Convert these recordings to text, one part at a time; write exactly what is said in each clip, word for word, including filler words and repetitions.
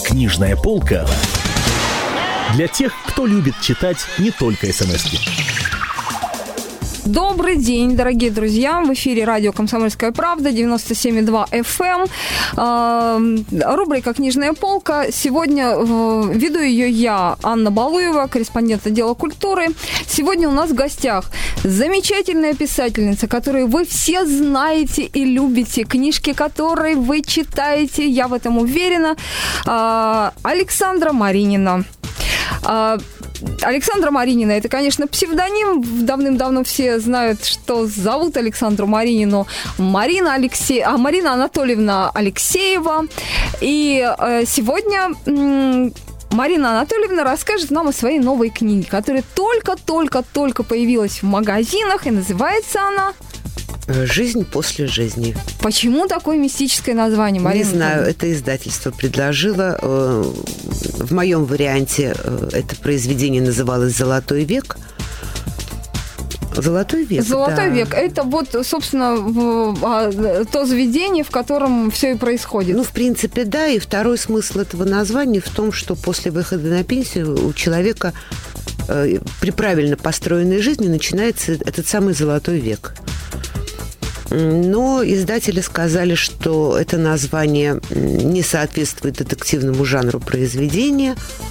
Книжная полка для тех, кто любит читать не только смски. Добрый день, дорогие друзья. В эфире радио «Комсомольская правда», девяносто семь и два эф эм. Рубрика «Книжная полка». Сегодня веду ее я, Анна Балуева, корреспондент отдела культуры. Сегодня у нас в гостях замечательная писательница, которую вы все знаете и любите, книжки которой вы читаете, я в этом уверена, Александра Маринина. Александра Маринина – это, конечно, псевдоним. Давным-давно все знают, что зовут Александру Маринину Марина, Алексей... а Марина Анатольевна Алексеева. И э, сегодня м- Марина Анатольевна расскажет нам о своей новой книге, которая только-только-только появилась в магазинах, и называется она... «Жизнь после жизни». Почему такое мистическое название, Марина? Не знаю, это издательство предложило. В моем варианте это произведение называлось «Золотой век». Золотой век, Золотой да. век. Это вот, собственно, то заведение, в котором все и происходит. Ну, в принципе, да. И второй смысл этого названия в том, что после выхода на пенсию у человека при правильно построенной жизни начинается этот самый золотой век. Но издатели сказали, что это название не соответствует детективному жанру произведения.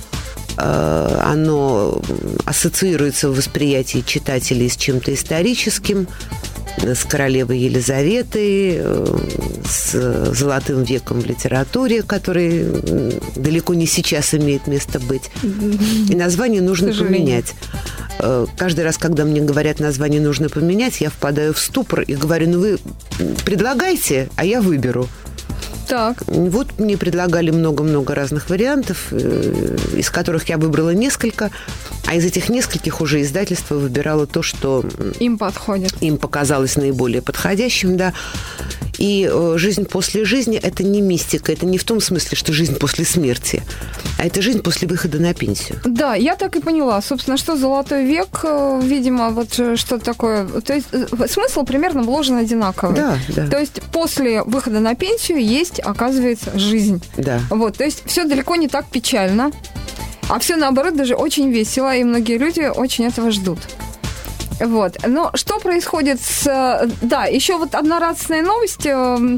Оно ассоциируется в восприятии читателей с чем-то историческим, с королевой Елизаветой, с золотым веком в литературе, который далеко не сейчас имеет место быть. И название нужно поменять. Каждый раз, когда мне говорят, название нужно поменять, я впадаю в ступор и говорю, ну вы предлагайте, а я выберу. Так. Вот мне предлагали много-много разных вариантов, из которых я выбрала несколько, а из этих нескольких уже издательство выбирало то, что им подходит. Им показалось наиболее подходящим, да. И жизнь после жизни – это не мистика, это не в том смысле, что жизнь после смерти, а это жизнь после выхода на пенсию. Да, я так и поняла. Собственно, что золотой век, видимо, вот что такое. То есть смысл примерно вложен одинаковый. Да, да. То есть после выхода на пенсию есть, оказывается, жизнь. Да. Вот, то есть все далеко не так печально, а все наоборот даже очень весело, и многие люди очень этого ждут. Вот. Но что происходит с... Да, еще вот одна радостная новость.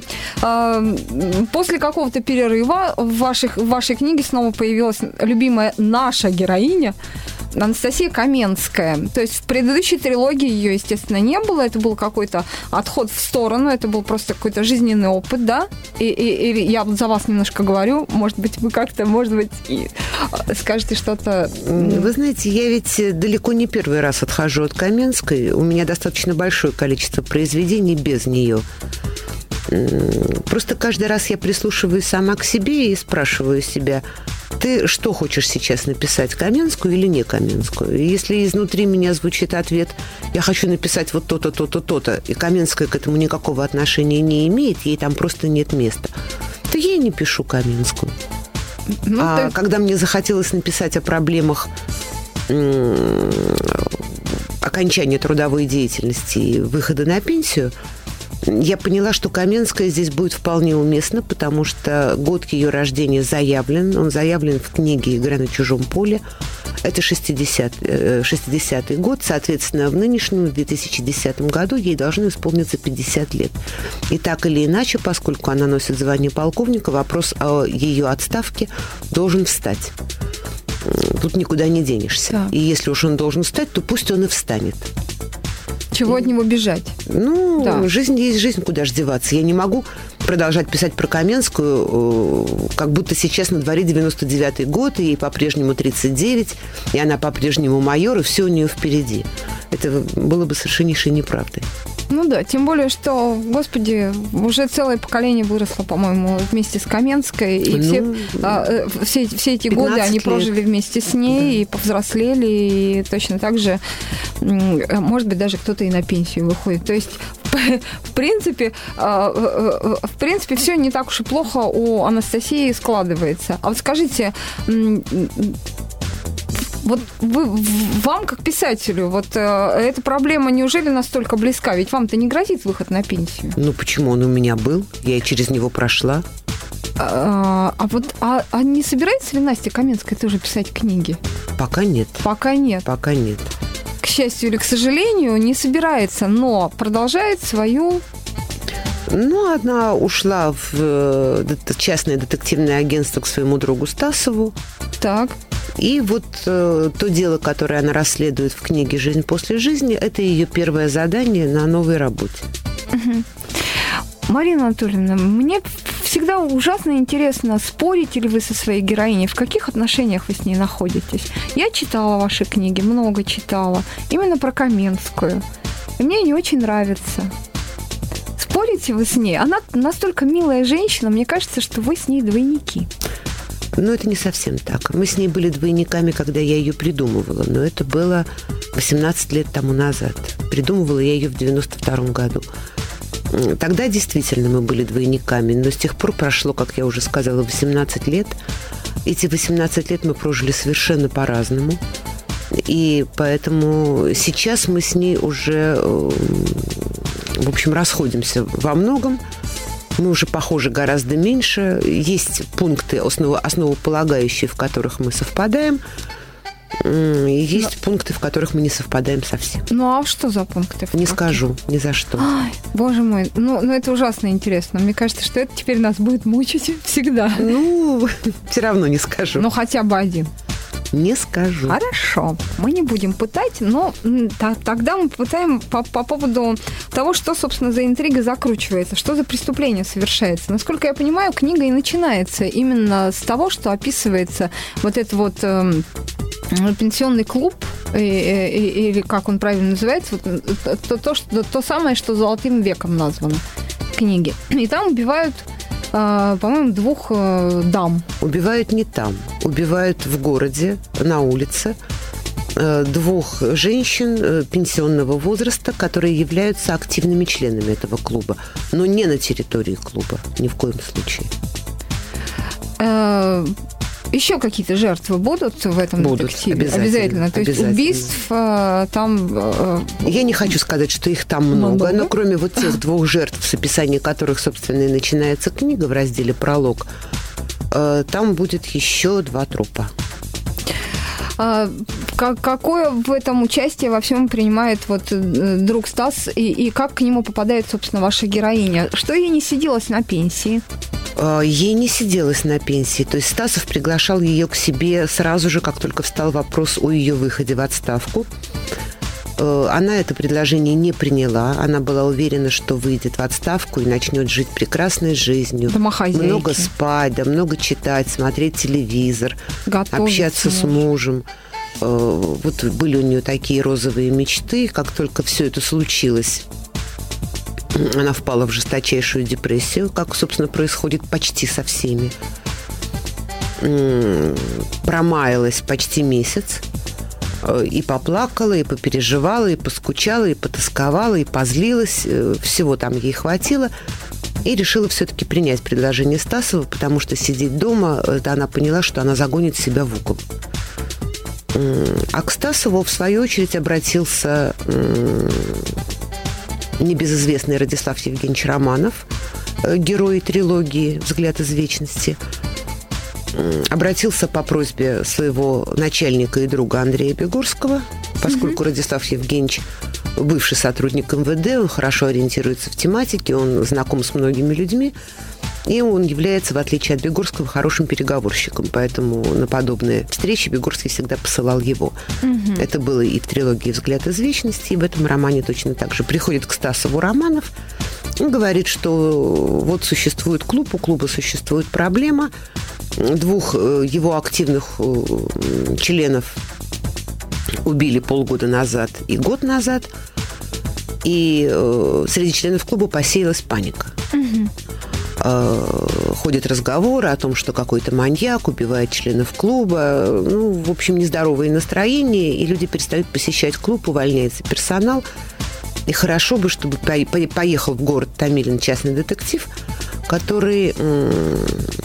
После какого-то перерыва в, ваших, в вашей книге снова появилась любимая наша героиня Анастасия Каменская. То есть в предыдущей трилогии ее, естественно, не было. Это был какой-то отход в сторону. Это был просто какой-то жизненный опыт, да? И, и, и я за вас немножко говорю. Может быть, вы как-то, может быть, и скажете что-то... Вы знаете, я ведь далеко не первый раз отхожу от Каменской. У меня достаточно большое количество произведений без нее. Просто каждый раз я прислушиваюсь сама к себе и спрашиваю себя, ты что хочешь сейчас написать, Каменскую или не Каменскую? И если изнутри меня звучит ответ, я хочу написать вот то-то, то-то, то-то, и Каменская к этому никакого отношения не имеет, ей там просто нет места, то я и не пишу Каменскую. Ну, а ты... когда мне захотелось написать о проблемах м- окончания трудовой деятельности и выхода на пенсию, я поняла, что Каменская здесь будет вполне уместна, потому что год ее рождения заявлен. Он заявлен в книге «Игра на чужом поле». Это шестидесятый, шестидесятый год. Соответственно, в нынешнем, в две тысячи десятом году ей должно исполниться пятьдесят лет. И так или иначе, поскольку она носит звание полковника, вопрос о ее отставке должен встать. Тут никуда не денешься. Да. И если уж он должен встать, то пусть он и встанет. Чего от него бежать? Ну, да. Жизнь есть жизнь, куда ж деваться. Я не могу продолжать писать про Каменскую, как будто сейчас на дворе девяносто девятый год, и ей по-прежнему тридцать девять, и она по-прежнему майор, и все у нее впереди. Это было бы совершеннейшей неправдой. Ну да, тем более, что, господи, уже целое поколение выросло, по-моему, вместе с Каменской, и ну, все, а, все, все эти годы они лет. прожили вместе с ней, да. И повзрослели, и точно так же, может быть, даже кто-то и на пенсию выходит. То есть, в принципе, в принципе, все не так уж и плохо у Анастасии складывается. А вот скажите... Вот вы, вам, как писателю, вот э, эта проблема неужели настолько близка? Ведь вам-то не грозит выход на пенсию. Ну, почему? Он у меня был. Я через него прошла. А, а вот а, а не собирается ли Настя Каменская тоже писать книги? Пока нет. Пока нет. Пока нет. К счастью или к сожалению, не собирается, но продолжает свою... Ну, она ушла в частное детективное агентство к своему другу Стасову. Так. И вот э, то дело, которое она расследует в книге «Жизнь после жизни», это ее первое задание на новой работе. Угу. Марина Анатольевна, мне всегда ужасно интересно, спорите ли вы со своей героиней, в каких отношениях вы с ней находитесь. Я читала ваши книги, много читала, именно про Каменскую. И мне не очень нравится. Спорите вы с ней? Она настолько милая женщина, мне кажется, что вы с ней двойники. Ну, это не совсем так. Мы с ней были двойниками, когда я ее придумывала, но это было восемнадцать лет тому назад. Придумывала я ее в девяносто втором году. Тогда действительно мы были двойниками, но с тех пор прошло, как я уже сказала, восемнадцать лет. Эти восемнадцать лет мы прожили совершенно по-разному. И поэтому сейчас мы с ней уже, в общем, расходимся во многом. Мы уже похожи гораздо меньше. Есть пункты основополагающие, в которых мы совпадаем. И есть Но... пункты, в которых мы не совпадаем совсем. Ну, а что за пункты? Не скажу, ни за что. Ай, боже мой, ну, ну это ужасно интересно. Мне кажется, что это теперь нас будет мучить всегда. Ну, все равно не скажу. Ну, хотя бы один. Не скажу. Хорошо, мы не будем пытать, но т- тогда мы пытаем по-, по поводу того, что, собственно, за интрига закручивается, что за преступление совершается. Насколько я понимаю, книга и начинается именно с того, что описывается вот это вот э, пенсионный клуб, э, э, или как он правильно называется, вот, то, то, что, то самое, что «Золотым веком» названо в книге. И там убивают... по-моему, двух э, дам. Убивают не там. Убивают в городе, на улице, э, двух женщин э, пенсионного возраста, которые являются активными членами этого клуба, но не на территории клуба, ни в коем случае. Э, еще какие-то жертвы будут в этом будут, детективе? Обязательно. Обязательно. То есть убийств э, там... Э, Я не хочу сказать, что их там много, много, но кроме вот тех двух жертв, с описанием которых, собственно, и начинается книга в разделе «Пролог», э, там будет еще два трупа. А, как, какое в этом участие во всем принимает вот друг Стас, и, и как к нему попадает, собственно, ваша героиня? Что ей не сиделось на пенсии? Ей не сиделось на пенсии. То есть Стасов приглашал ее к себе сразу же, как только встал вопрос о ее выходе в отставку. Она это предложение не приняла. Она была уверена, что выйдет в отставку и начнет жить прекрасной жизнью. Домохозяйки. Много спать, да, много читать, смотреть телевизор, готовить общаться с мужем. Вот были у нее такие розовые мечты. Как только все это случилось, она впала в жесточайшую депрессию, как, собственно, происходит почти со всеми. Промаялась почти месяц. И поплакала, и попереживала, и поскучала, и потасковала, и позлилась. Всего там ей хватило. И решила все-таки принять предложение Стасова, потому что сидеть дома, это она поняла, что она загонит себя в угол. А к Стасову, в свою очередь, обратился небезызвестный Радислав Евгеньевич Романов, герой трилогии «Взгляд из вечности». Обратился по просьбе своего начальника и друга Андрея Бегорского, поскольку mm-hmm. Радислав Евгеньевич бывший сотрудник эм вэ дэ, он хорошо ориентируется в тематике, он знаком с многими людьми, и он является, в отличие от Бегорского, хорошим переговорщиком, поэтому на подобные встречи Бегорский всегда посылал его. Mm-hmm. Это было и в трилогии «Взгляд из вечности», и в этом романе точно так же. Приходит к Стасову Романов, он говорит, что вот существует клуб, у клуба существует проблема, двух его активных членов убили полгода назад и год назад, и среди членов клуба посеялась паника. Угу. Ходят разговоры о том, что какой-то маньяк убивает членов клуба. Ну, в общем, нездоровые настроения, и люди перестают посещать клуб, увольняется персонал. И хорошо бы, чтобы поехал в город Томилин частный детектив, который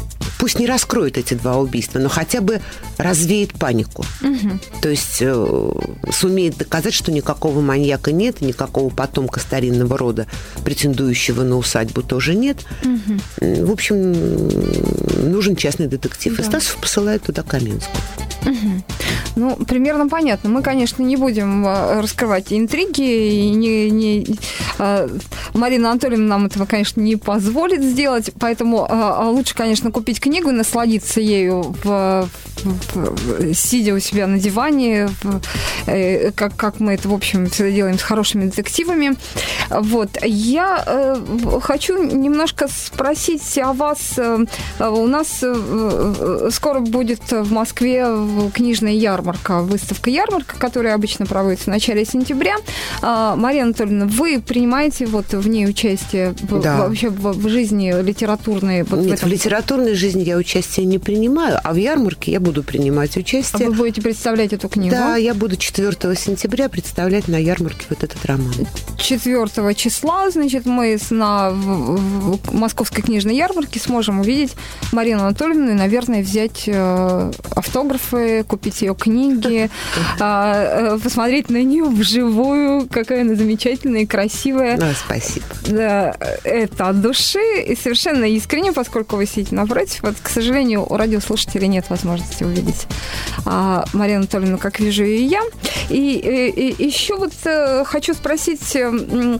пусть не раскроет эти два убийства, но хотя бы развеет панику. Угу. То есть э, сумеет доказать, что никакого маньяка нет, никакого потомка старинного рода, претендующего на усадьбу, тоже нет. Угу. В общем, нужен частный детектив. Да. И Стасов посылает туда Каменскую. Угу. Ну, примерно понятно. Мы, конечно, не будем раскрывать интриги. И не, не, Марина Анатольевна нам этого, конечно, не позволит сделать. Поэтому лучше, конечно, купить книгу и насладиться ею, в, в, сидя у себя на диване, в, как, как мы это, в общем, всегда делаем с хорошими детективами. Вот. Я э, хочу немножко спросить о вас. У нас скоро будет в Москве книжная ярмарка, выставка-ярмарка, которая обычно проводится в начале сентября. Мария Анатольевна, вы принимаете вот в ней участие да. вообще в, в жизни литературной? Вот Нет, в, этом... в литературной жизни я участие не принимаю, а в ярмарке я буду принимать участие. А вы будете представлять эту книгу? Да, я буду четвёртого сентября представлять на ярмарке вот этот роман. четвёртого числа, значит, мы на в, в Московской книжной ярмарке сможем увидеть Марину Анатольевну и, наверное, взять э, автографы, купить ее книги, посмотреть на нее вживую, какая она замечательная и красивая. Ну, спасибо. Да, это от души и совершенно искренне, поскольку вы сидите напротив. Вот, к сожалению, у радиослушателей нет возможности увидеть а, Марину Анатольевну, как вижу ее я. И, и, и еще вот э, хочу спросить... Э,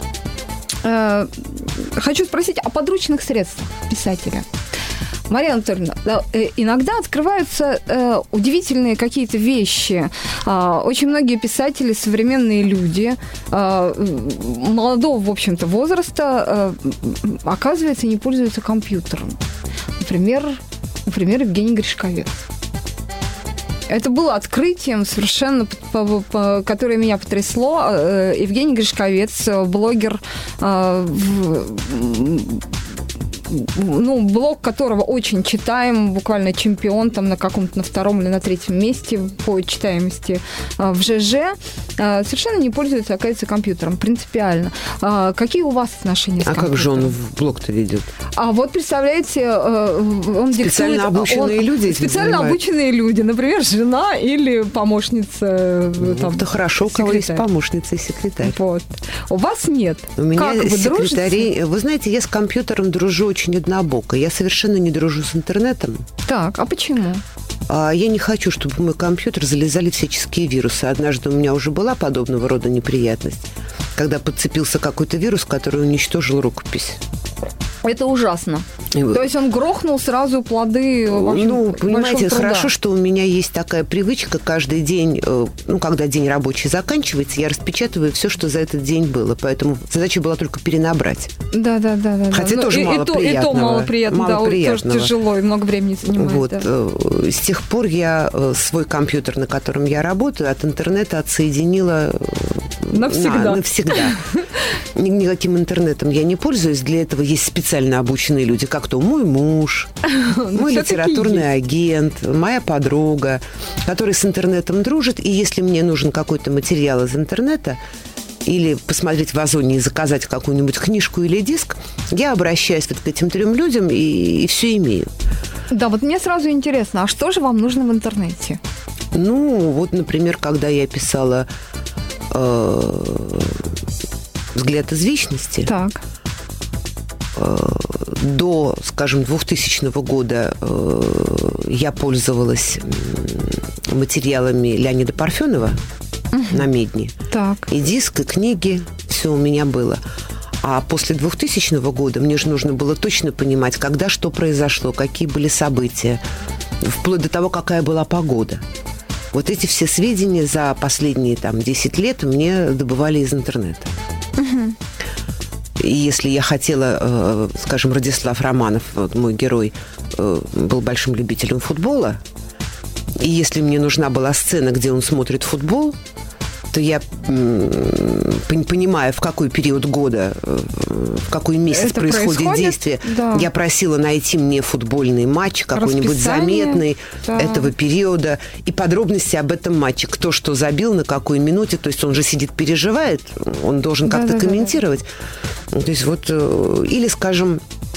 э, хочу спросить о подручных средствах писателя. Мария Анатольевна, иногда открываются э, удивительные какие-то вещи. Э, очень многие писатели, современные люди, э, молодого, в общем-то, возраста, э, оказывается, не пользуются компьютером. Например, например, Евгений Гришковец. Это было открытием совершенно, которое меня потрясло. Евгений Гришковец, блогер, ну, блог которого очень читаем, буквально чемпион там на каком-то, на втором или на третьем месте по читаемости в ЖЖ, совершенно не пользуется, оказывается, компьютером, принципиально. Какие у вас отношения с компьютером? А как же он в блог-то ведет? А вот, представляете, он специально диктует... обученные он, люди Специально обученные люди, например, жена или помощница. Ну, там, это хорошо, у кого есть помощница и секретарь. Вот. У вас нет. У меня как вы секретарей... дружите? Вы знаете, я с компьютером дружу очень однобоко. Я совершенно не дружу с интернетом. Так, а почему? А я не хочу, чтобы в мой компьютер залезали всяческие вирусы. Однажды у меня уже была подобного рода неприятность, когда подцепился какой-то вирус, который уничтожил рукопись. Это ужасно. И То есть он грохнул сразу плоды. Ну, понимаете, хорошо, что у меня есть такая привычка каждый день, ну, когда день рабочий заканчивается, я распечатываю все, что за этот день было. Поэтому задача была только перенабрать. Да, да, да, да. Хотя ну, тоже и, мало и приятного. И то мало приятно, мало да, приятного. тоже тяжело и много времени занимает. Вот. Да. С тех пор я свой компьютер, на котором я работаю, от интернета отсоединила навсегда. На, навсегда. Никаким интернетом я не пользуюсь. Для этого есть специально обученные люди, как то мой муж, мой литературный агент, моя подруга, которые с интернетом дружат. И если мне нужен какой-то материал из интернета, или посмотреть в Озоне и заказать какую-нибудь книжку или диск, я обращаюсь вот к этим трем людям и, и все имею. Да, вот мне сразу интересно, а что же вам нужно в интернете? Ну, вот, например, когда я писала э, «Взгляд из вечности», так. э, до, скажем, двухтысячного года э, я пользовалась материалами Леонида Парфенова угу. на Медне. Так. И диск, и книги, все у меня было. А после двухтысячного года мне же нужно было точно понимать, когда что произошло, какие были события, вплоть до того, какая была погода. Вот эти все сведения за последние там, десять лет мне добывали из интернета. Угу. И если я хотела, скажем, Радислав Романов, вот мой герой, был большим любителем футбола, и если мне нужна была сцена, где он смотрит футбол, то я, понимая, в какой период года, в какой месяц Это происходит, происходит действие, да. я просила найти мне футбольный матч, какой-нибудь заметный да. этого периода, и подробности об этом матче. Кто что забил, на какой минуте. То есть он же сидит, переживает, он должен как-то да, да, комментировать. Да, да. То есть вот, или, скажем,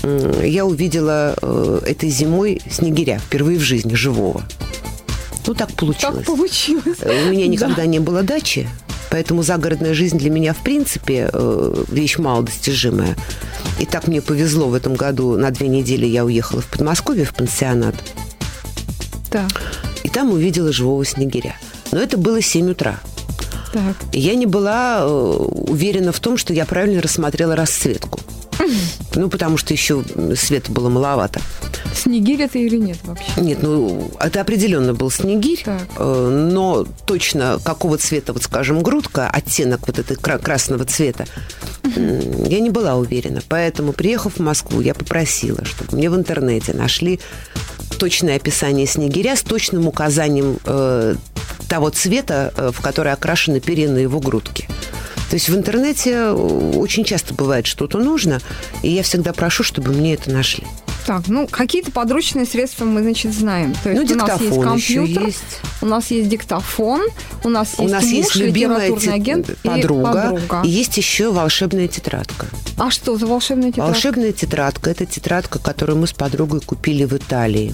я увидела этой зимой снегиря впервые в жизни, живого. Ну, так получилось. Так получилось. У меня никогда да. не было дачи, поэтому загородная жизнь для меня, в принципе, вещь малодостижимая. И так мне повезло в этом году. На две недели я уехала в Подмосковье, в пансионат. Так. И там увидела живого снегиря. Но это было семь утра. Так. И я не была уверена в том, что я правильно рассмотрела расцветку. Ну, потому что еще света было маловато. Снегирь это или нет вообще? Нет, ну, это определенно был снегирь, так. но точно какого цвета, вот скажем, грудка, оттенок вот этого красного цвета, uh-huh. я не была уверена. Поэтому, приехав в Москву, я попросила, чтобы мне в интернете нашли точное описание снегиря с точным указанием э, того цвета, в который окрашены перья на его грудке. То есть в интернете очень часто бывает что-то нужно, и я всегда прошу, чтобы мне это нашли. Так, ну, какие-то подручные средства мы, значит, знаем. То есть ну, у нас есть компьютер, есть. у нас есть диктофон, у нас есть у нас муж, есть любимая литературный агент подруга, и подруга. И есть еще волшебная тетрадка. А что за волшебная тетрадка? Волшебная тетрадка – это тетрадка, которую мы с подругой купили в Италии.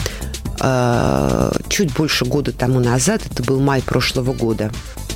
Чуть больше года тому назад, это был май прошлого года,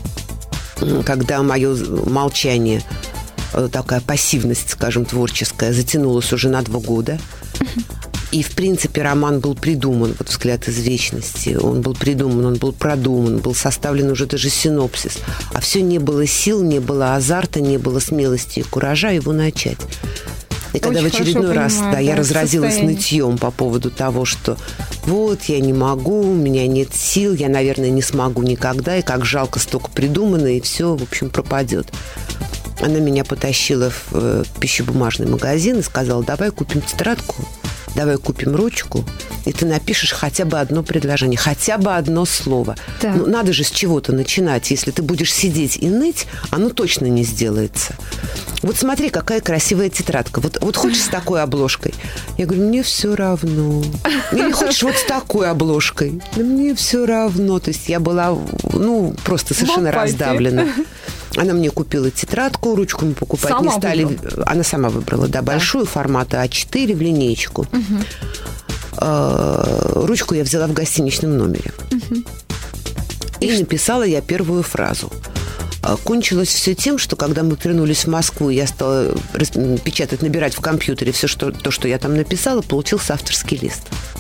когда мое молчание, такая пассивность, скажем, творческая, затянулась уже на два года. И, в принципе, роман был придуман, вот «Взгляд из вечности». Он был придуман, он был продуман, был составлен уже даже синопсис. А все не было сил, не было азарта, не было смелости и куража его начать. И когда очень в очередной раз понимаю, да, я да, разразилась состояние. нытьем по поводу того, что вот, я не могу, у меня нет сил, я, наверное, не смогу никогда, и как жалко столько придумано, и все, в общем, пропадет. Она меня потащила в э, пищебумажный магазин и сказала: давай купим тетрадку, давай купим ручку, и ты напишешь хотя бы одно предложение, хотя бы одно слово. Да. Ну, надо же с чего-то начинать. Если ты будешь сидеть и ныть, оно точно не сделается. Вот смотри, какая красивая тетрадка. Вот, вот хочешь с такой обложкой? Я говорю, мне все равно. Или хочешь вот с такой обложкой? Да мне все равно. То есть я была, ну, просто совершенно Лопайте. раздавлена. Она мне купила тетрадку, ручку мы покупать сама не стали. Выбрала. Она сама выбрала, да, большую, да. формата а четыре в линеечку. Угу. Ручку я взяла в гостиничном номере. Угу. И, И написала я первую фразу. Кончилось все тем, что когда мы вернулись в Москву, я стала печатать, набирать в компьютере все, что, то, что я там написала, получился авторский лист.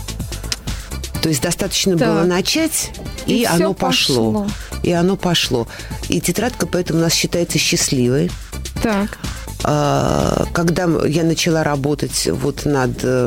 То есть достаточно так. было начать, и, и оно пошло. пошло. И оно пошло. И тетрадка поэтому у нас считается счастливой. Так. Когда я начала работать вот над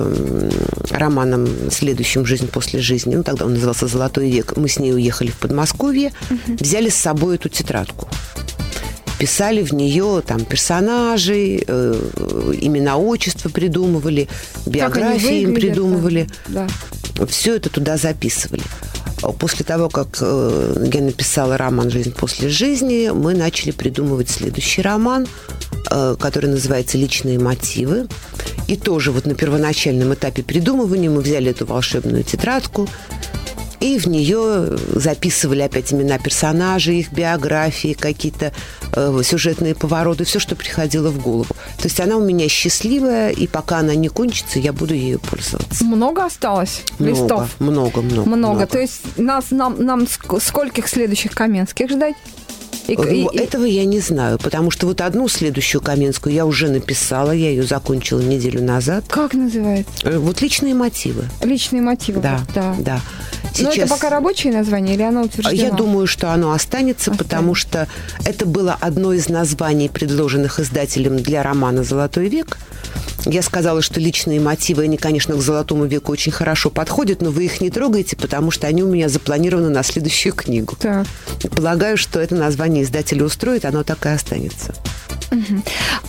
романом «Следующим. Жизнь после жизни», ну, тогда он назывался «Золотой век», мы с ней уехали в Подмосковье, угу. взяли с собой эту тетрадку. Писали в нее там персонажей, э, имена, отчества придумывали, биографии им придумывали. Да. Все это туда записывали. После того, как э, я написала роман «Жизнь после жизни», мы начали придумывать следующий роман, э, который называется «Личные мотивы». И тоже вот на первоначальном этапе придумывания мы взяли эту волшебную тетрадку и в нее записывали опять имена персонажей, их биографии, какие-то э, сюжетные повороты, все, что приходило в голову. То есть она у меня счастливая, и пока она не кончится, я буду ею пользоваться. Много осталось много, листов? Много, много, много. Много. То есть нас, нам, нам скольких следующих Каменских ждать? И, ну, и, этого я не знаю, потому что вот одну следующую Каменскую я уже написала, я ее закончила неделю назад. Как называется? Вот «Личные мотивы». «Личные мотивы». Да, вот, да. да. Сейчас... Но это пока рабочее название или оно утверждено? Я думаю, что оно останется, останется, потому что это было одно из названий, предложенных издателем для романа «Золотой век». Я сказала, что личные мотивы, они, конечно, к «Золотому веку» очень хорошо подходят, но вы их не трогаете, потому что они у меня запланированы на следующую книгу. Так. Полагаю, что это название издателя устроит, оно так и останется. Угу.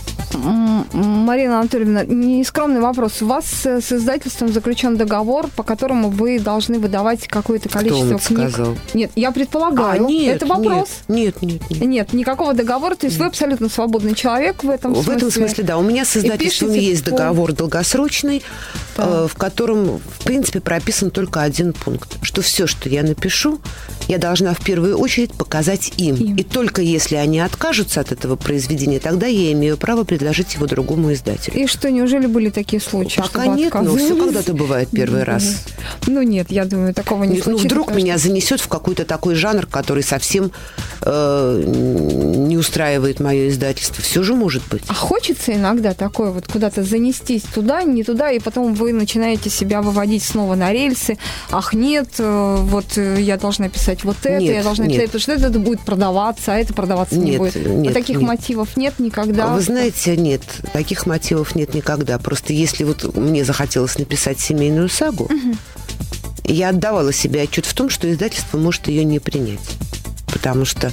Марина Анатольевна, нескромный вопрос. У вас с издательством заключен договор, по которому вы должны выдавать какое-то количество Кто книг. Сказал? Нет, я предполагаю. А, нет, это вопрос. Нет, нет, нет. Нет, никакого договора. То есть нет. Вы абсолютно свободный человек в этом в смысле. В этом смысле, да. У меня с издательством есть по... договор долгосрочный, да. в котором, в принципе, прописан только один пункт, что все, что я напишу, я должна в первую очередь показать им. им. И только если они откажутся от этого произведения, тогда я имею право предложить его другому издателю. И что, неужели были такие случаи? Пока нет, но все когда-то бывает первый раз. Ну нет, я думаю, такого не случится. Ну вдруг меня занесет в какой-то такой жанр, который совсем э, не устраивает мое издательство. Все же может быть. А хочется иногда такое вот куда-то занестись туда, не туда, и потом вы начинаете себя выводить снова на рельсы. Ах, нет, вот я должна писать вот это, нет, я должна нет. писать, потому что это будет продаваться, а это продаваться нет, не будет. Нет, а таких нет. мотивов нет никогда? Вы знаете, нет, таких мотивов нет никогда. Просто если вот мне захотелось написать семейную сагу, угу. я отдавала себе отчет в том, что издательство может ее не принять. Потому что,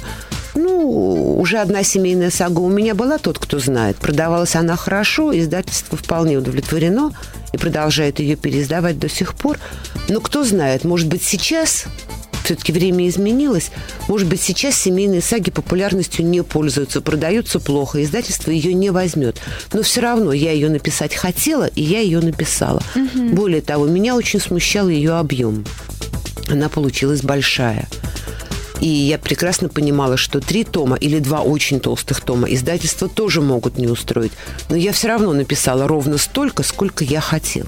ну, уже одна семейная сага у меня была, тот, кто знает. Продавалась она хорошо, издательство вполне удовлетворено и продолжает ее переиздавать до сих пор. Но кто знает, может быть, сейчас... Все-таки время изменилось. Может быть, сейчас семейные саги популярностью не пользуются, продаются плохо, издательство ее не возьмет. Но все равно я ее написать хотела, и я ее написала. Угу. Более того, меня очень смущал ее объем. Она получилась большая. И я прекрасно понимала, что три тома или два очень толстых тома издательства тоже могут не устроить. Но я все равно написала ровно столько, сколько я хотела.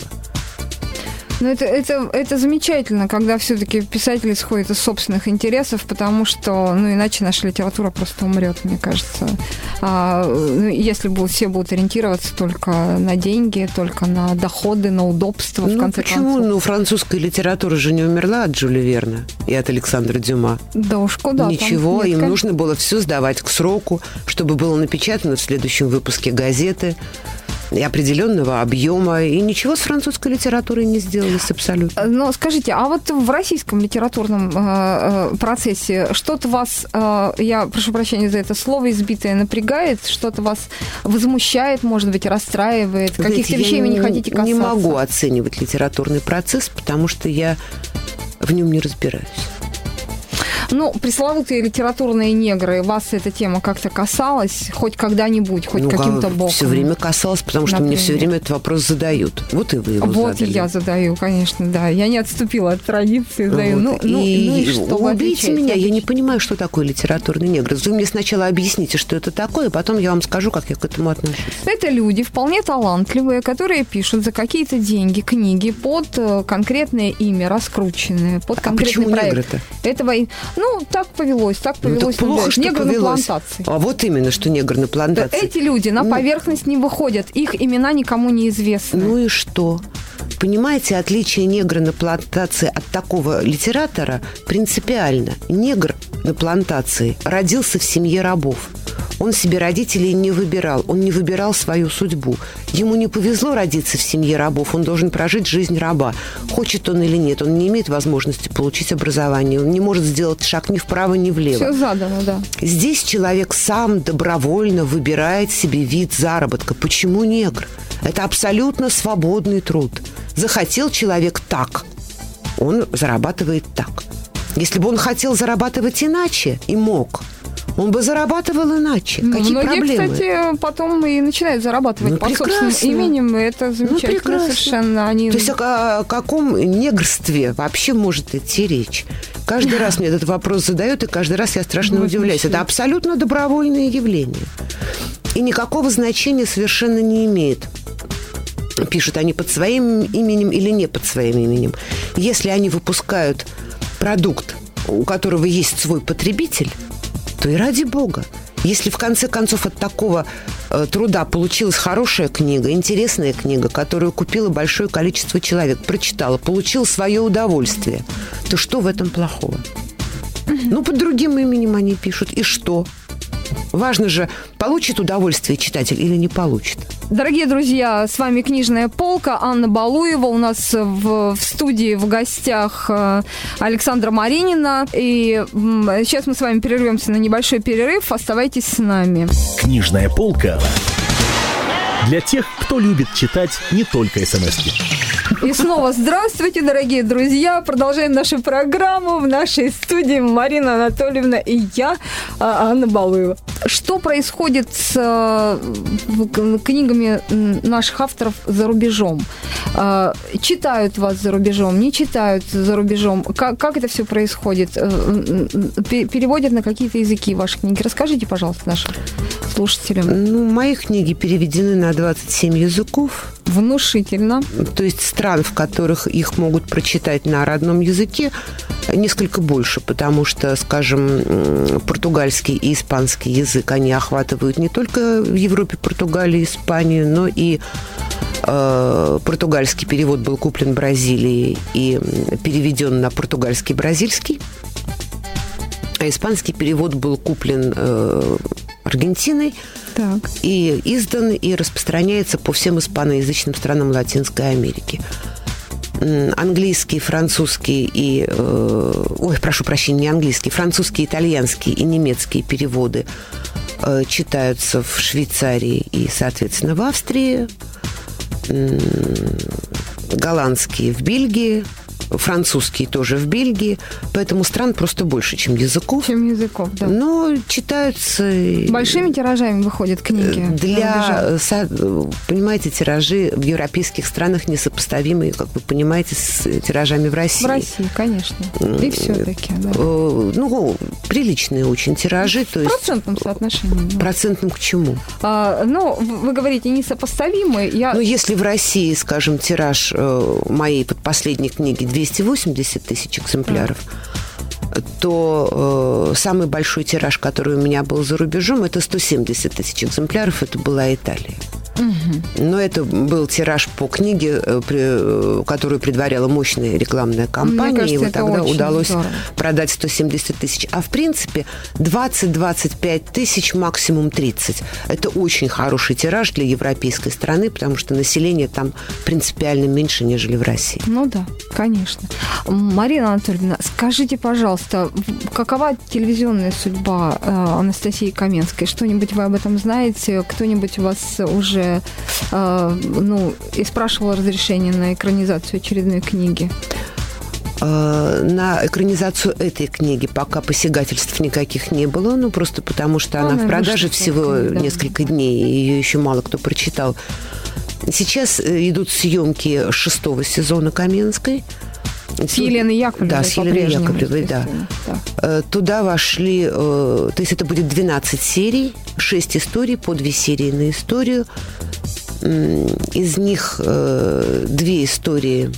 Ну, это, это, это замечательно, когда все-таки писатель исходит из собственных интересов, потому что, ну, иначе наша литература просто умрет, мне кажется. А, ну, если будут, все будут ориентироваться только на деньги, только на доходы, на удобства, в ну, конце почему? концов. Ну, французская литература же не умерла от Жюля Верна и от Александра Дюма. Да уж куда Ничего, там? Им нет, нужно было все сдавать к сроку, чтобы было напечатано в следующем выпуске газеты и определенного объема, и ничего с французской литературой не сделалось абсолютно. Но скажите, а вот в российском литературном э, процессе что-то вас, э, я прошу прощения за это слово, избитое, напрягает, что-то вас возмущает, может быть, расстраивает, знаете, каких-то вещей вы не хотите касаться? Я не могу оценивать литературный процесс, потому что я в нем не разбираюсь. Ну, пресловутые литературные негры, вас эта тема как-то касалась хоть когда-нибудь, хоть ну, каким-то боком? Все время касалась, потому что Например. мне все время этот вопрос задают. Вот и вы его вот задали. Вот я задаю, конечно, да. Я не отступила от традиции. Задаю. Вот. Ну, и, ну, и что убейте меня, я не понимаю, что такое литературный негр. Вы мне сначала объясните, что это такое, а потом я вам скажу, как я к этому отношусь. Это люди вполне талантливые, которые пишут за какие-то деньги книги под конкретное имя, раскрученное, под конкретный а проект. Негры-то? Этого... Ну, так повелось, так повелось. Ну, так плохо, что негр повелось. на плантации. А вот именно, что негр на плантации. Эти люди на поверхность не выходят, их имена никому не известны. Ну и что? Понимаете, отличие негра на плантации от такого литератора принципиально. Негр на плантации родился в семье рабов. Он себе родителей не выбирал, он не выбирал свою судьбу. Ему не повезло родиться в семье рабов, он должен прожить жизнь раба. Хочет он или нет, он не имеет возможности получить образование, он не может сделать шаг ни вправо, ни влево. Все задано, да. Здесь человек сам добровольно выбирает себе вид заработка. Почему негр? Это абсолютно свободный труд. Захотел человек так, он зарабатывает так. Если бы он хотел зарабатывать иначе и мог, он бы зарабатывал иначе. Какие Многие, проблемы? кстати, потом и начинают зарабатывать ну, под собственным именем. И это замечательно ну, совершенно. Они... То есть о, о каком негрстве вообще может идти речь? Каждый раз мне этот вопрос задают, и каждый раз я страшно удивляюсь. Это абсолютно добровольное явление. И никакого значения совершенно не имеет. Пишут они под своим именем или не под своим именем. Если они выпускают продукт, у которого есть свой потребитель, то и ради бога. Если в конце концов от такого э, труда получилась хорошая книга, интересная книга, которую купило большое количество человек, прочитала, получила свое удовольствие, то что в этом плохого? Ну, под другим именем они пишут. И что? Важно же, получит удовольствие читатель или не получит. Дорогие друзья, с вами «Книжная полка», Анна Балуева. У нас в, в студии в гостях Александра Маринина. И сейчас мы с вами прервемся на небольшой перерыв. Оставайтесь с нами. «Книжная полка» для тех, кто любит читать не только смс-ки. И снова здравствуйте, дорогие друзья. Продолжаем нашу программу. В нашей студии Марина Анатольевна и я, Анна Балуева. Что происходит с книгами наших авторов за рубежом? Читают вас за рубежом, не читают за рубежом? Как, как это все происходит? Переводят на какие-то языки ваши книги? Расскажите, пожалуйста, нашим слушателям? Ну, мои книги переведены на двадцать семь языков. Внушительно. То есть стран, в которых их могут прочитать на родном языке, несколько больше, потому что, скажем, португальский и испанский язык, они охватывают не только в Европе, Португалию, Испанию, но и э, португальский перевод был куплен Бразилией и переведен на португальский бразильский, а испанский перевод был куплен э, Аргентиной. Так. И издан, и распространяется по всем испаноязычным странам Латинской Америки. Английский, французский и... Э, ой, прошу прощения, не английский. Французский, итальянский и немецкие переводы э, читаются в Швейцарии и, соответственно, в Австрии. Э, голландский в Бельгии. Французский тоже в Бельгии. Поэтому стран просто больше, чем языков. Чем языков, да. Но читаются... Большими тиражами выходят книги? Для... Понимаете, тиражи в европейских странах несопоставимы, как вы понимаете, с тиражами в России. В России, конечно. И все-таки, да. Ну, приличные очень тиражи. В то есть... процентном соотношении. Да. Процентном к чему? А, ну, вы говорите, несопоставимы. Я... Ну, если в России, скажем, тираж моей последней книги двести восемьдесят тысяч экземпляров, да, то э, самый большой тираж, который у меня был за рубежом, это сто семьдесят тысяч экземпляров. Это была Италия. Угу. Но это был тираж по книге, при, которую предваряла мощная рекламная кампания. Мне кажется, и вот тогда удалось здорово продать сто семьдесят тысяч. А в принципе двадцать-двадцать пять тысяч, максимум тридцать. Это очень хороший тираж для европейской страны, потому что население там принципиально меньше, нежели в России. Ну да, конечно. Марина Анатольевна, скажите, пожалуйста, какова телевизионная судьба Анастасии Каменской? Что-нибудь вы об этом знаете? Кто-нибудь у вас уже ну, и спрашивал разрешение на экранизацию очередной книги? На экранизацию этой книги пока посягательств никаких не было, ну, просто потому что она, она в продаже всего книги, да, несколько дней, и ее еще мало кто прочитал. Сейчас идут съемки шестого сезона Каменской. С Еленой Яковлевой. Да, с Еленой Яковлевой, да. да. Туда вошли, то есть это будет двенадцать серий, шесть историй, по две серии на историю. Из них две истории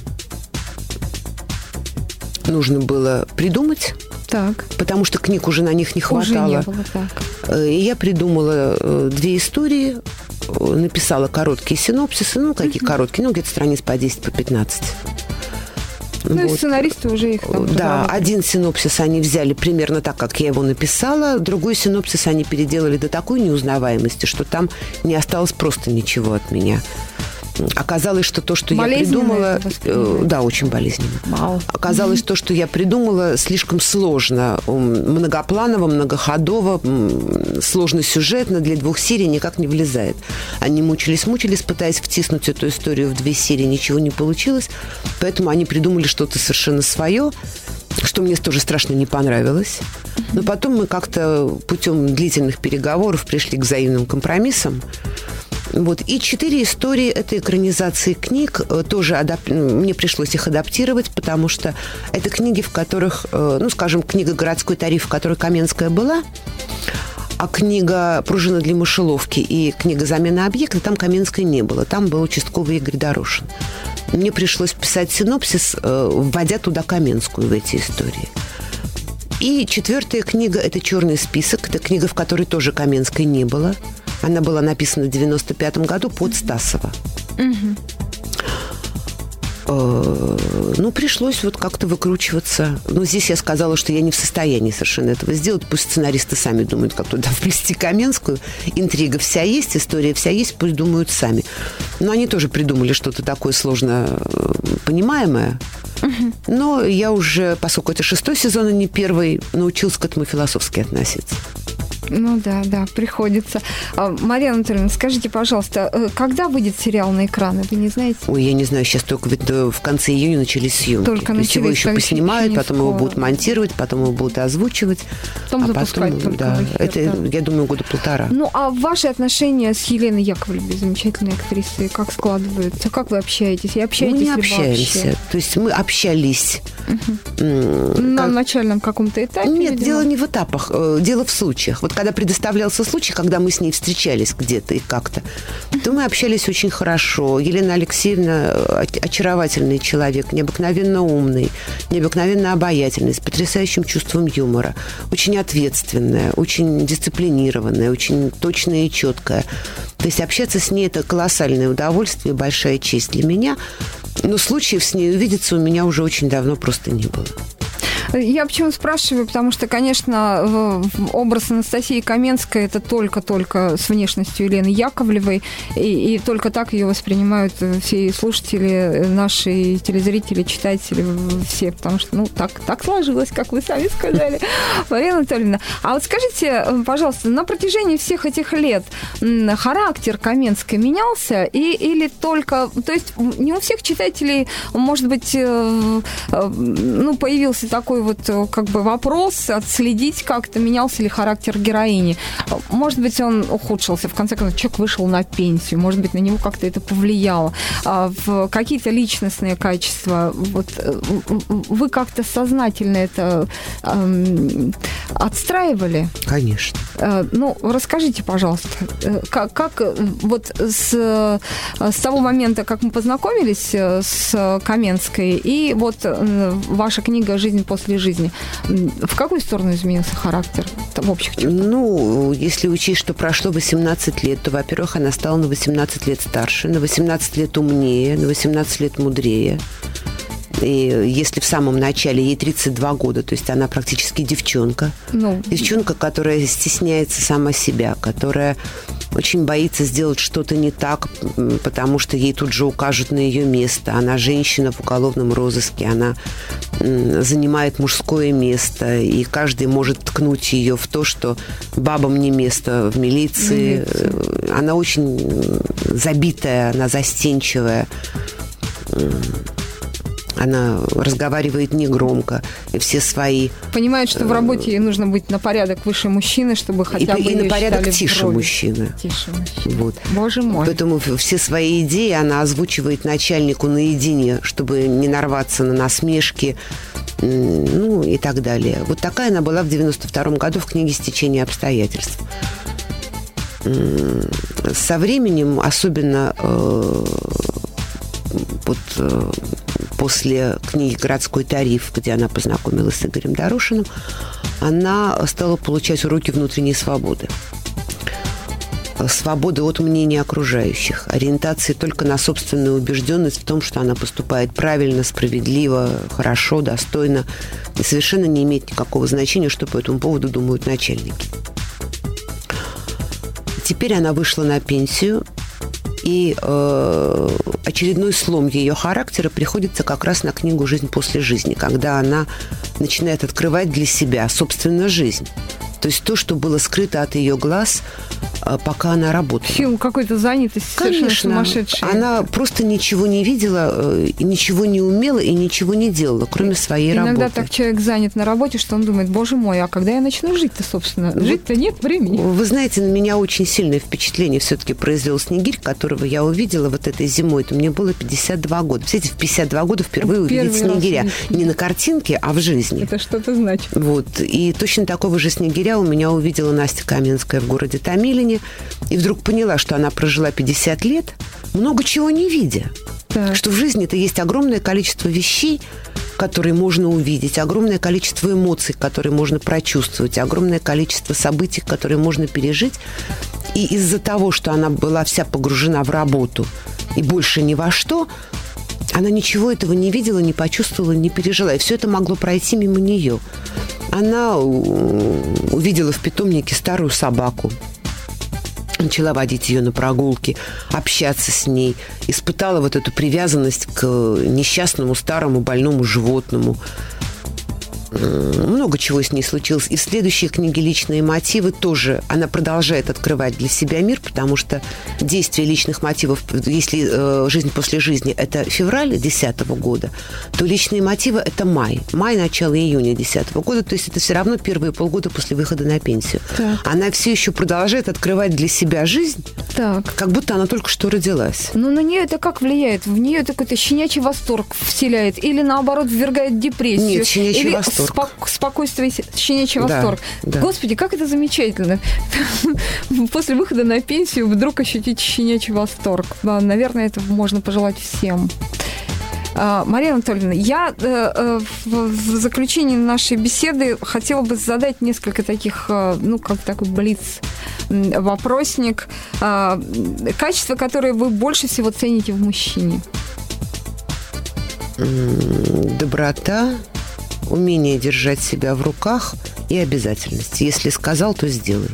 нужно было придумать, так, потому что книг уже на них не хватало. Уже не было, так. И я придумала две истории, написала короткие синопсисы, ну, какие uh-huh. короткие, ну, где-то страниц по десять, по пятнадцать. Ну, вот. И сценаристы уже их там... Да, один синопсис они взяли примерно так, как я его написала, другой синопсис они переделали до такой неузнаваемости, что там не осталось просто ничего от меня. Оказалось, что то, что я придумала... Да, очень болезненно. Вау. Оказалось, mm-hmm. то, что я придумала, слишком сложно. Многопланово, многоходово, сложно сюжетно, для двух серий никак не влезает. Они мучились-мучились, пытаясь втиснуть эту историю в две серии, ничего не получилось. Поэтому они придумали что-то совершенно свое, что мне тоже страшно не понравилось. Но потом мы как-то путем длительных переговоров пришли к взаимным компромиссам. Вот. И четыре истории – это экранизации книг. Тоже адап... мне пришлось их адаптировать, потому что это книги, в которых, ну, скажем, книга «Городской тариф», в которой Каменская была, а книга «Пружина для мышеловки» и книга «Замена объекта» там Каменской не было. Там был участковый Игорь Дорошин. Мне пришлось писать синопсис, вводя туда Каменскую в эти истории. И четвертая книга – это «Черный список». Это книга, в которой тоже Каменской не было. Она была написана в девяносто пятом году под Стасова. Угу. Ну, пришлось вот как-то выкручиваться. Но здесь я сказала, что я не в состоянии совершенно этого сделать. Пусть сценаристы сами думают, как туда вплести Каменскую. Интрига вся есть, история вся есть, пусть думают сами. Но они тоже придумали что-то такое сложно понимаемое. Угу. Но я уже, поскольку это шестой сезон, а не первый, научилась к этому философски относиться. Ну да, да, приходится. Мария Анатольевна, скажите, пожалуйста, когда выйдет сериал на экраны? Вы не знаете? Ой, я не знаю, сейчас только в конце июня начались съемки. Только начались, его еще поснимают, потом скоро. Его будут монтировать, потом его будут озвучивать. Потом а запускать потом, только да, в эфир, это, да. Я думаю, года полтора. Ну, а ваши отношения с Еленой Яковлевой, замечательной актрисой, как складываются? Как вы общаетесь? И общаетесь мы не ли общаемся. Вообще? То есть мы общались. Угу. На как... начальном каком-то этапе? Нет, видимо? дело не в этапах, дело в случаях. Вот когда предоставлялся случай, когда мы с ней встречались где-то и как-то, то мы общались очень хорошо. Елена Алексеевна очаровательный человек, необыкновенно умный, необыкновенно обаятельный, с потрясающим чувством юмора, очень ответственная, очень дисциплинированная, очень точная и четкая. То есть общаться с ней – это колоссальное удовольствие, большая честь для меня. Но случаев с ней увидеться у меня уже очень давно просто не было. Я почему спрашиваю, потому что, конечно, образ Анастасии Каменской – это только-только с внешностью Елены Яковлевой, и, и только так ее воспринимают все слушатели, наши телезрители, читатели, все, потому что, ну, так, так сложилось, как вы сами сказали, Марина Анатольевна. А вот скажите, пожалуйста, на протяжении всех этих лет характер Каменской менялся, и, или только, то есть не у всех читателей, может быть, ну, появился такой вот как бы вопрос, отследить как-то, менялся ли характер героини. Может быть, он ухудшился. В конце концов, человек вышел на пенсию. Может быть, на него как-то это повлияло. А в какие-то личностные качества вот, вы как-то сознательно это эм, отстраивали? Конечно. Э, ну, расскажите, пожалуйста, как, как вот с, с того момента, как мы познакомились с Каменской, и вот ваша книга «Жизнь после жизни». В какую сторону изменился характер в общих чертах? Ну, если учесть, что прошло восемнадцать лет, то, во-первых, она стала на восемнадцать лет старше, на восемнадцать лет умнее, на восемнадцать лет мудрее. И если в самом начале ей тридцать два года, то есть она практически девчонка. Ну, девчонка, которая стесняется сама себя, которая очень боится сделать что-то не так, потому что ей тут же укажут на ее место. Она женщина в уголовном розыске, она занимает мужское место, и каждый может ткнуть ее в то, что бабам не место в милиции. Милиция. Она очень забитая, она застенчивая. Она разговаривает негромко, и все свои... Понимает, что в работе ей нужно быть на порядок выше мужчины, чтобы хотя и, бы... И на порядок тише мужчины. Тише мужчины. Вот. Боже мой. Поэтому все свои идеи она озвучивает начальнику наедине, чтобы не нарваться на насмешки, ну и так далее. Вот такая она была в девяносто втором году в книге «Стечение обстоятельств». Со временем, особенно э, вот... Э, после книги «Городской тариф», где она познакомилась с Игорем Дорошиным, она стала получать уроки внутренней свободы. Свободы от мнения окружающих, ориентации только на собственную убежденность в том, что она поступает правильно, справедливо, хорошо, достойно, и совершенно не имеет никакого значения, что по этому поводу думают начальники. Теперь она вышла на пенсию, и э, очередной слом ее характера приходится как раз на книгу «Жизнь после жизни», когда она начинает открывать для себя, собственно, жизнь. То есть то, что было скрыто от ее глаз, пока она работала. Фил какой-то занятость совершенно сумасшедшая. Она просто ничего не видела, ничего не умела и ничего не делала, кроме своей Иногда работы. Иногда так человек занят на работе, что он думает, боже мой, а когда я начну жить-то, собственно? Вот. Жить-то нет времени. Вы знаете, на меня очень сильное впечатление все-таки произвел снегирь, которого я увидела вот этой зимой. Это мне было пятьдесят два года. Представляете, в пятьдесят два года впервые Первый увидеть снегиря. Раз. Не на картинке, а в жизни. Это что-то значит. Вот. И точно такого же снегиря у меня увидела Настя Каменская в городе Томилине. И вдруг поняла, что она прожила пятьдесят лет, много чего не видя. Так. Что в жизни-то есть огромное количество вещей, которые можно увидеть, огромное количество эмоций, которые можно прочувствовать, огромное количество событий, которые можно пережить. И из-за того, что она была вся погружена в работу и больше ни во что, она ничего этого не видела, не почувствовала, не пережила. И все это могло пройти мимо нее. Она увидела в питомнике старую собаку, начала водить ее на прогулки, общаться с ней, испытала вот эту привязанность к несчастному, старому, больному животному. Много чего с ней случилось. И в следующей книге «Личные мотивы» тоже она продолжает открывать для себя мир, потому что действие личных мотивов, если э, «Жизнь после жизни» – это февраль десятого года, то «Личные мотивы» – это май. Май, начало июня десятого года, то есть это все равно первые полгода после выхода на пенсию. Так. Она все еще продолжает открывать для себя жизнь, так. как будто она только что родилась. Но на нее это как влияет? В нее какой-то щенячий восторг вселяет? Или, наоборот, ввергает в депрессию? Нет, щенячий Или восторг. Спок- спокойствие и щенячий восторг. Да, да. Господи, как это замечательно. После выхода на пенсию вдруг ощутить щенячий восторг. Наверное, это можно пожелать всем. Мария Анатольевна, я в заключении нашей беседы хотела бы задать несколько таких, ну, как такой блиц-вопросник. Качества, которые вы больше всего цените в мужчине? Доброта, умение держать себя в руках и обязательность. Если сказал, то сделай.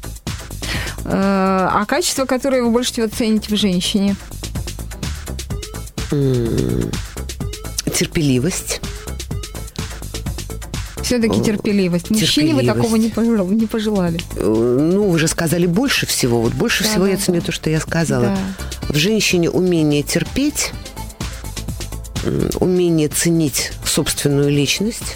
А качества, которые вы больше всего цените в женщине? Терпеливость. Все-таки терпеливость. Мужчине вы такого не пожелали, не пожелали. Ну, вы же сказали больше всего. Вот больше да, всего да, я ценю да. то, что я сказала. Да. В женщине умение терпеть, умение ценить собственную личность.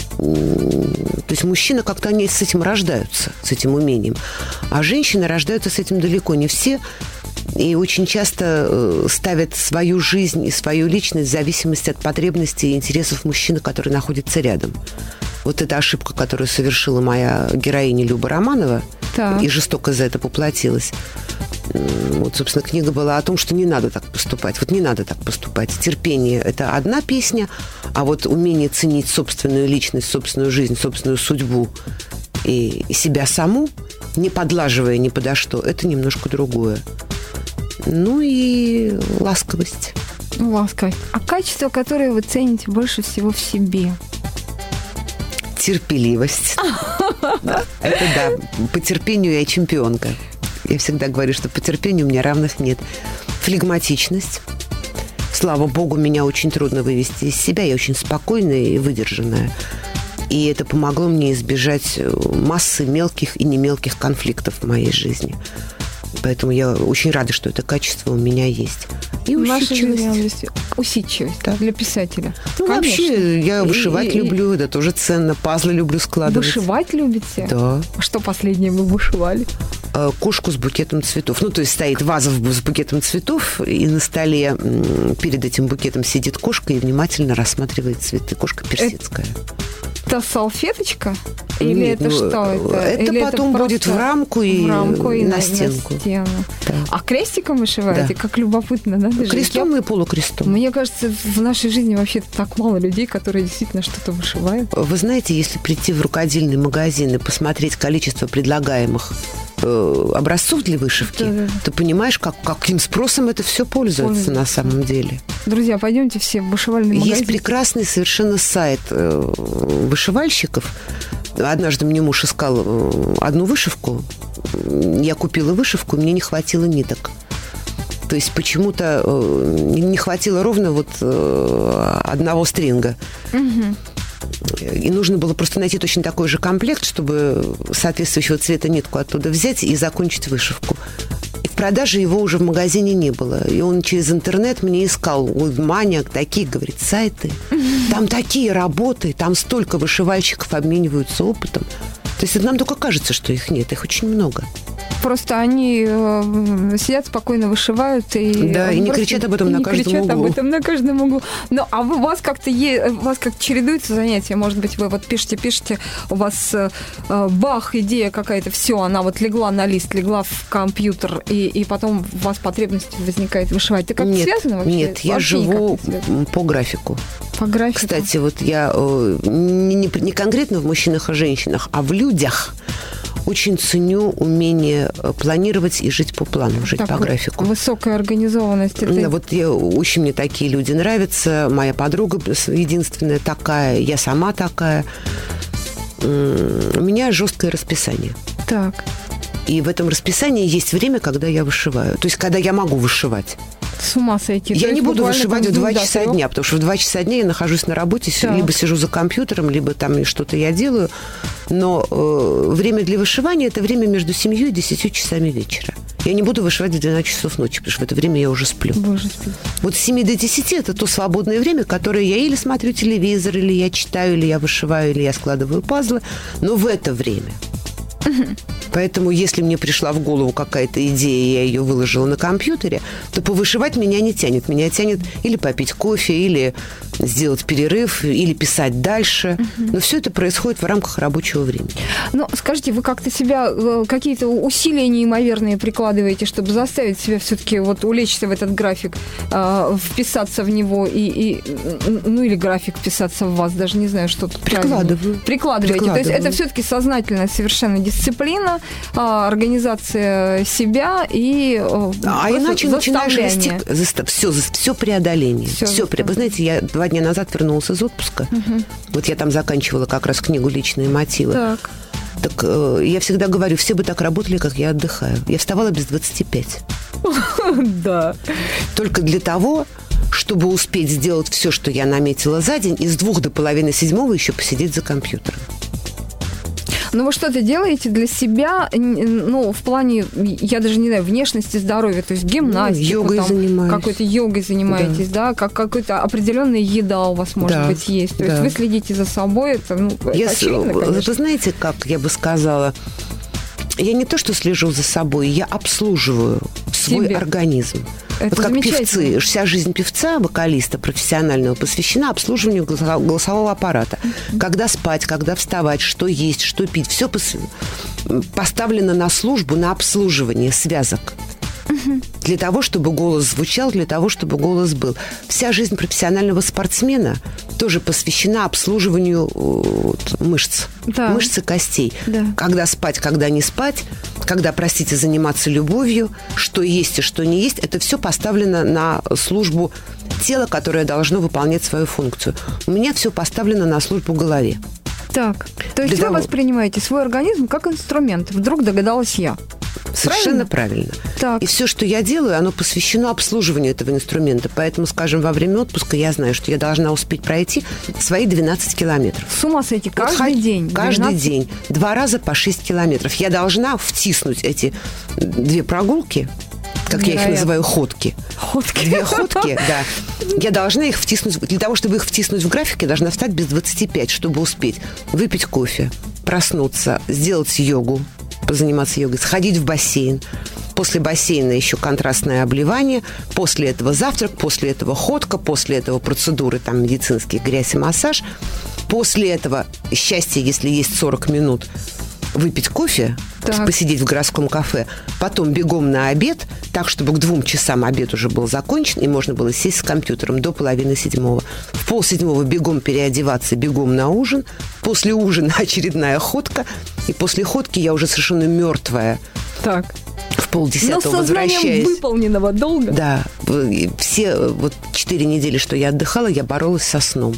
То есть мужчины как-то они с этим рождаются, с этим умением. А женщины рождаются с этим далеко не все. И очень часто ставят свою жизнь и свою личность в зависимости от потребностей и интересов мужчины, который находится рядом. Вот эта ошибка, которую совершила моя героиня Люба Романова, так. и жестоко за это поплатилась. Вот, собственно, книга была о том, что не надо так поступать. Вот не надо так поступать. Терпение – это одна песня, а вот умение ценить собственную личность, собственную жизнь, собственную судьбу и, и себя саму, не подлаживая ни подо что, это немножко другое. Ну и ласковость. Ласковость. А качество, которое вы цените больше всего в себе? Терпеливость. Это да. По терпению я чемпионка. Я всегда говорю, что по терпению у меня равных нет. Флегматичность. Слава богу, меня очень трудно вывести из себя. Я очень спокойная и выдержанная. И это помогло мне избежать массы мелких и немелких конфликтов в моей жизни. Поэтому я очень рада, что это качество у меня есть. И усидчивость. Усидчивость, да, для писателя. Ну, конечно. Вообще, я вышивать и, люблю, и... это тоже ценно. Пазлы люблю складывать. Вышивать любите? Да. Что последнее вы вышивали? Кошку с букетом цветов. Ну, то есть стоит ваза с букетом цветов, и на столе перед этим букетом сидит кошка и внимательно рассматривает цветы. Кошка персидская. Это салфеточка? Или Нет, это ну, что? Это, это Или потом это будет в рамку и, в рамку и на, на стенку. На стену. Да. А крестиком вышиваете? Да. Как любопытно, да? Крестом я... и полукрестом. Мне кажется, в нашей жизни вообще так мало людей, которые действительно что-то вышивают. Вы знаете, если прийти в рукодельный магазин и посмотреть количество предлагаемых э, образцов для вышивки, да, да. ты понимаешь, как, каким спросом это все пользуется, пользуется на самом деле. Друзья, пойдемте все в вышивальный магазин. Есть прекрасный совершенно сайт э, вышивальщиков. Однажды мне муж искал одну вышивку. Я купила вышивку, мне не хватило ниток. То есть почему-то не хватило ровно вот одного стринга. Угу. И нужно было просто найти точно такой же комплект, чтобы соответствующего цвета нитку оттуда взять и закончить вышивку. И в продаже его уже в магазине не было. И он через интернет мне искал. Ой, Маня, такие, говорит, сайты. Там такие работы, там столько вышивальщиков обмениваются опытом. То есть нам только кажется, что их нет, их очень много. Просто они э, сидят спокойно, вышивают и да, и не кричат об этом на каждом углу. об этом на каждом углу. Ну, а у вас как-то е... у вас как чередуются занятия? Может быть, вы вот пишете, пишете, у вас э, бах, идея какая-то, все, она вот легла на лист, легла в компьютер, и, и потом у вас потребность возникает вышивать. Это как-то нет, связано вообще? Нет, я вообще живу по графику. По графику. Кстати, вот я э, не, не, не конкретно в мужчинах и женщинах, а в людях очень ценю умение планировать и жить по плану, жить так, по графику. Высокая организованность. Это... Да, вот я, очень мне такие люди нравятся. Моя подруга единственная такая, я сама такая. У меня жесткое расписание. Так. И в этом расписании есть время, когда я вышиваю. То есть, когда я могу вышивать. С ума сойти. Я не буду вышивать в два часа дня, потому что в два часа дня я нахожусь на работе, так. либо сижу за компьютером, либо там что-то я делаю. Но э, время для вышивания – это время между семью и десятью часами вечера. Я не буду вышивать в двенадцать часов ночи, потому что в это время я уже сплю. Боже, сплю. Вот с семи до десяти – это то свободное время, которое я или смотрю телевизор, или я читаю, или я вышиваю, или я складываю пазлы. Но в это время. Поэтому, если мне пришла в голову какая-то идея, я ее выложила на компьютере, то повышивать меня не тянет. Меня тянет или попить кофе, или сделать перерыв, или писать дальше. Угу. Но все это происходит в рамках рабочего времени. Ну, скажите, вы как-то себя, какие-то усилия неимоверные прикладываете, чтобы заставить себя все-таки вот улечься в этот график, вписаться в него, и, и, ну, или график вписаться в вас, даже не знаю, что тут Прикладываю. Прикладываете. Прикладываю. То есть это все-таки сознательная совершенно дисциплина, организация себя и а иначе начинаешь расти... все, все преодоление. Все, все пре... Вы знаете, я два дня назад вернулась из отпуска. Угу. Вот я там заканчивала как раз книгу «Личные мотивы». Так. Так э, я всегда говорю, все бы так работали, как я отдыхаю. Я вставала без двадцати пяти. Да. Только для того, чтобы успеть сделать все, что я наметила за день, и с двух до половины седьмого еще посидеть за компьютером. Но вы что-то делаете для себя, ну, в плане, я даже не знаю, внешности, здоровья, то есть гимнастику, йогой там, занимаюсь. Какой-то йогой занимаетесь, да, да? Как какая-то определенная еда у вас, может да, быть, есть. То да. есть вы следите за собой, это, ну, я, это очевидно, конечно. Вы знаете, как я бы сказала, я не то, что слежу за собой, я обслуживаю свой Себе. организм. Это вот как певцы, вся жизнь певца, вокалиста профессионального посвящена обслуживанию голосового аппарата. Mm-hmm. Когда спать, когда вставать, что есть, что пить. Все поставлено на службу, на обслуживание связок. Mm-hmm. Для того, чтобы голос звучал, для того, чтобы голос был. Вся жизнь профессионального спортсмена тоже посвящена обслуживанию вот, мышц. Да. Мышц и костей. Да. Когда спать, когда не спать, когда, простите, заниматься любовью, что есть и что не есть, это все поставлено на службу тела, которое должно выполнять свою функцию. У меня все поставлено на службу голове. Так, то есть Для вы того... воспринимаете свой организм как инструмент. Вдруг догадалась я. Совершенно правильно. правильно. И все, что я делаю, оно посвящено обслуживанию этого инструмента. Поэтому, скажем, во время отпуска я знаю, что я должна успеть пройти свои двенадцать километров. С ума сойти, каждый вот, день? Каждый двенадцать... день. Два раза по шесть километров. Я должна втиснуть эти две прогулки, как Невероятно. Я их называю, ходки. Ходки. Две ходки, да. Я должна их втиснуть. Для того, чтобы их втиснуть в график, я должна встать без двадцати пяти, чтобы успеть выпить кофе, проснуться, сделать йогу, позаниматься йогой, сходить в бассейн. После бассейна еще контрастное обливание. После этого завтрак, после этого ходка, после этого процедуры там медицинские, грязь и массаж. После этого, счастье, если есть сорок минут, выпить кофе, так. посидеть в городском кафе, потом бегом на обед, так, чтобы к двум часам обед уже был закончен, и можно было сесть с компьютером до половины седьмого. В полседьмого бегом переодеваться, бегом на ужин. После ужина очередная ходка. И после ходки я уже совершенно мертвая. Так. В полдесятого возвращаюсь. Но с сознанием выполненного долга. Да. Все вот четыре недели, что я отдыхала, я боролась со сном.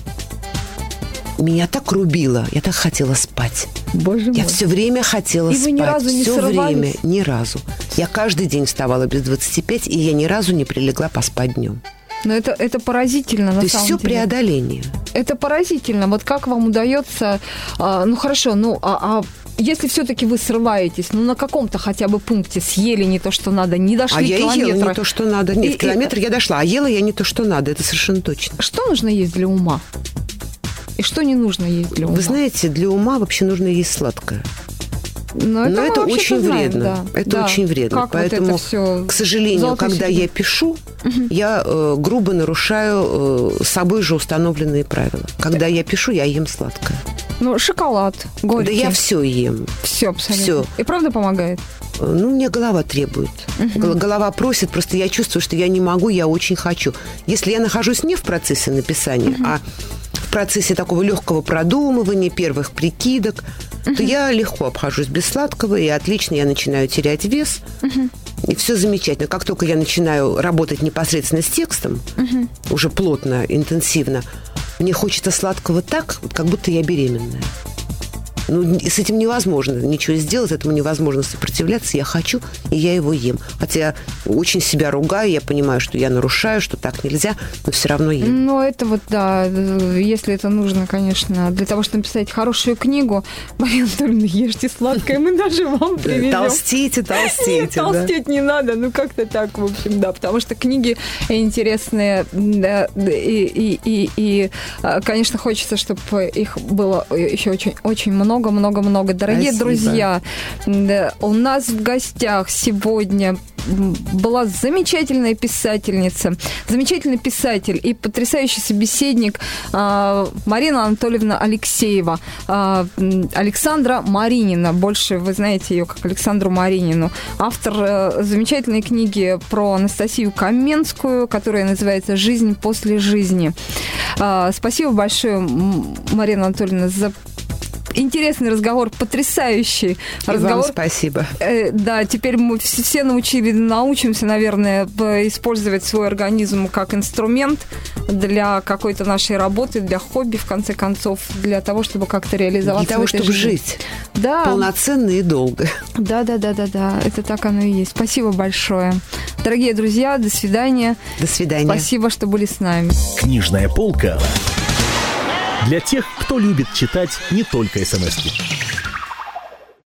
Меня так рубило, я так хотела спать. Боже мой. Я все время хотела и спать. И вы ни разу не все сорвались? Время, ни разу. Я каждый день вставала без двадцати пяти, и я ни разу не прилегла поспать днем. Но это, это поразительно, на То самом деле. То есть все преодоление. Это поразительно. Вот как вам удается... А, ну, хорошо, ну, а... а... Если все-таки вы срываетесь, ну, на каком-то хотя бы пункте съели не то, что надо, не дошли километра. А километра. я ела не то, что надо. Нет, и, километр и... я дошла, а ела я не то, что надо. Это совершенно точно. Что нужно есть для ума? И что не нужно есть для ума? Вы знаете, для ума вообще нужно есть сладкое. Но это, Но это очень знаем, вредно. Да. Это да. очень вредно. Как Поэтому, вот это к сожалению, когда я пишу, угу. я э, грубо нарушаю э, собой же установленные правила. Когда я пишу, я ем сладкое. Ну, шоколад, горький. Да я все ем. Все абсолютно. Все. И правда помогает? Ну, мне голова требует. Uh-huh. Голова просит, просто я чувствую, что я не могу, я очень хочу. Если я нахожусь не в процессе написания, uh-huh. а в процессе такого легкого продумывания, первых прикидок, uh-huh. то я легко обхожусь без сладкого, и отлично я начинаю терять вес. Uh-huh. И все замечательно. Как только я начинаю работать непосредственно с текстом, uh-huh. уже плотно, интенсивно, мне хочется сладкого так, вот как будто я беременная. Ну, с этим невозможно ничего сделать, этому невозможно сопротивляться. Я хочу, и я его ем. Хотя я очень себя ругаю, я понимаю, что я нарушаю, что так нельзя, но все равно ем. Ну, это вот, да, если это нужно, конечно, для того, чтобы написать хорошую книгу, Мария Анатольевна, ешьте сладкое, мы даже вам привезем. Толстейте, толстейте. Нет, толстеть не надо, ну, как-то так, в общем, да, потому что книги интересные, да, и, и, и, и, конечно, хочется, чтобы их было еще очень, очень много, много-много-много. Дорогие Спасибо. друзья, у нас в гостях сегодня была замечательная писательница, замечательный писатель и потрясающий собеседник Марина Анатольевна Алексеева. Александра Маринина. Больше вы знаете ее как Александру Маринину. Автор замечательной книги про Анастасию Каменскую, которая называется «Жизнь после жизни». Спасибо большое, Марина Анатольевна, за интересный разговор, потрясающий И разговор. вам спасибо. Э, да, теперь мы все научили, научимся, наверное, использовать свой организм как инструмент для какой-то нашей работы, для хобби, в конце концов, для того, чтобы как-то реализоваться. Для того, в этой чтобы жизни. жить Да. полноценно и долго. Да, да, да, да, да. Это так оно и есть. Спасибо большое. Дорогие друзья, до свидания. До свидания. Спасибо, что были с нами. Книжная полка для тех, кто любит читать не только эс эм эски.